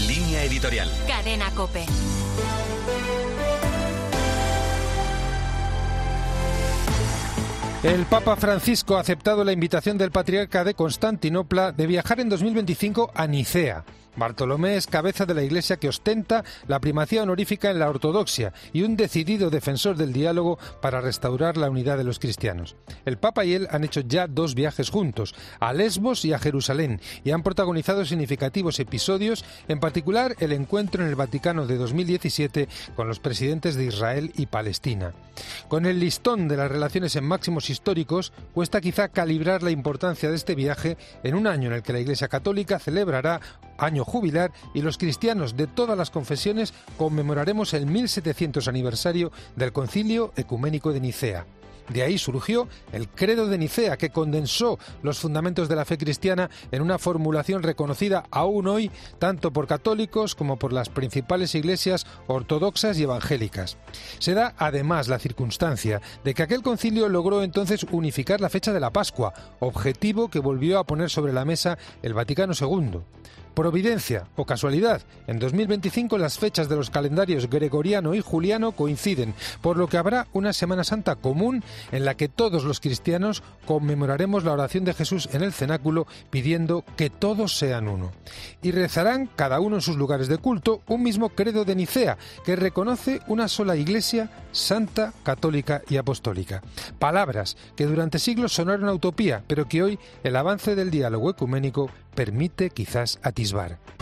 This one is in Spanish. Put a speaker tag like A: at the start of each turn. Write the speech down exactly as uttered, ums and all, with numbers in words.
A: Línea editorial.
B: Cadena COPE.
C: El Papa Francisco ha aceptado la invitación del patriarca de Constantinopla de viajar en dos mil veinticinco a Nicea. Bartolomé es cabeza de la Iglesia que ostenta la primacía honorífica en la ortodoxia y un decidido defensor del diálogo para restaurar la unidad de los cristianos. El Papa y él han hecho ya dos viajes juntos, a Lesbos y a Jerusalén, y han protagonizado significativos episodios, en particular el encuentro en el Vaticano de dos mil diecisiete con los presidentes de Israel y Palestina. Con el listón de las relaciones en máximos históricos, cuesta quizá calibrar la importancia de este viaje en un año en el que la Iglesia Católica celebrará año jubilar y los cristianos de todas las confesiones conmemoraremos el mil setecientos aniversario del Concilio Ecuménico de Nicea. De ahí surgió el Credo de Nicea, que condensó los fundamentos de la fe cristiana en una formulación reconocida aún hoy tanto por católicos como por las principales iglesias ortodoxas y evangélicas. Se da además la circunstancia de que aquel concilio logró entonces unificar la fecha de la Pascua, objetivo que volvió a poner sobre la mesa el Vaticano segundo. Providencia o casualidad, en dos mil veinticinco las fechas de los calendarios gregoriano y juliano coinciden, por lo que habrá una Semana Santa común en la que todos los cristianos conmemoraremos la oración de Jesús en el cenáculo pidiendo que todos sean uno. Y rezarán, cada uno en sus lugares de culto, un mismo credo de Nicea, que reconoce una sola Iglesia santa, católica y apostólica. Palabras que durante siglos sonaron a utopía, pero que hoy el avance del diálogo ecuménico permite quizás atisbar.